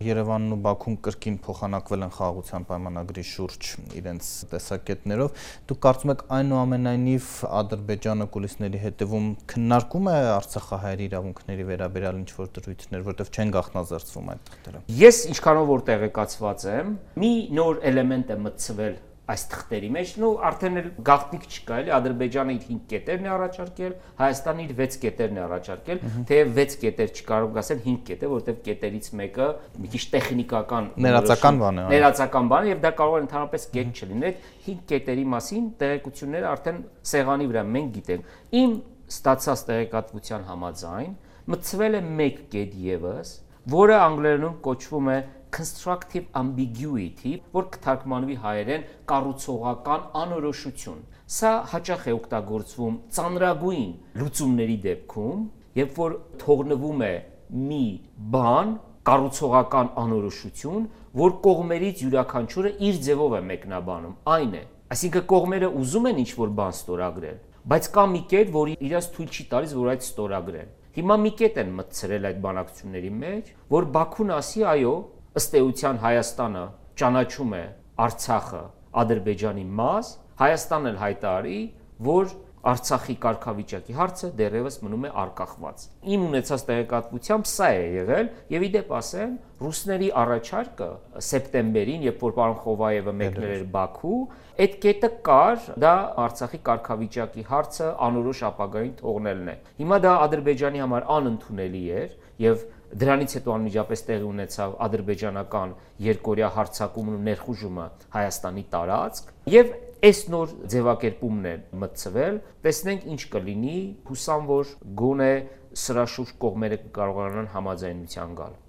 Երևանն ու Բաքուն կրկին փոխանակվել են խաղաղության պայմանագրի շուրջ իրենց տեսակետներով։ Դուք կարծում եք այնուամենայնիվ Ադրբեջանը կուլիսների հետևում քննարկում է արցախահայերի իրավունքների վերաբերյալ ինչ-որ դրույթներ, որտեղ չեն գաղտնազերծվում այդ թղթերը։ Ես ինչքանով որ տեղեկացված եմ, մի նոր էլեմենտ է մտցվել այս թղթերի մեջ, արդեն էլ գաղտնիք չկա, էլի Ադրբեջանը իր 5 կետերն է առաջարկել, Հայաստանը իր 6 կետերն է առաջարկել, թեև 6 կետեր չկարող ասել 5 կետեր, որտեղ կետերից մեկը մի քիչ տեխնիկական ներածական բան է, ներածական բան է եւ դա կարող է ընդհանրապես կետ չլինել։ Այդ 5 կետերի մասին տեղեկությունները արդեն սեղանի վրա մենք գիտենք։ Իմ ստացած տեղեկատվության համաձայն մտցվել է 1 կետ եւս, որը անգլերենում կոչվում է constructive ambiguity, որ կթարգմանվի հայերեն կառուցողական անորոշություն։ Սա հաճախ է օգտագործվում ծանրագույն լուծումների դեպքում, երբ որ թողնվում է մի բան, կառուցողական անորոշություն, որ կողմերից յուրաքանչյուրը իր ձևով է մեկնաբանում, այն է։ Այսինքն կողմերը ուզում են ինչ-որ բան ստորագրել, բայց կա մի կետ, որ իրաց թույլ չի տալիս, որ այդ ստորագրեն։ Հիմա մի կետ են մտցրել այդ բանակցությունների մեջ, որ Բաքուն ասի, այո, ըստ էության Հայաստանը ճանաչում է Արցախը Ադրբեջանի մաս, Հայաստանն էլ հայտարարի, որ Արցախի կարգավիճակի հարցը դեռևս մնում է արկախված։ Իմ ունեցած տեղեկատվությամբ սա է եղել, եւ ի դեպ ասեմ, ռուսների առաջարկը սեպտեմբերին, երբ որ պարոն Խովայևը մեկնել էր Բաքու, այդ կետը կար, դա Արցախի կարգավիճակի հարցը անորոշ ապագային թողնելն է։ Հիմա դա Ադրբեջանի համար անընդունելի էր եւ դրանից հետո անմիջապես տեղի ունեցավ ադրբեջանական երկօրյա հարձակումն ու ներխուժումը Հայաստանի տարածք եւ այս նոր ձևակերպումն է մտցվել, տեսնենք ինչ կլինի, հուսամ որ գոնե սրա շուրջ կողմերը կկարողանան համաձայնության գալ։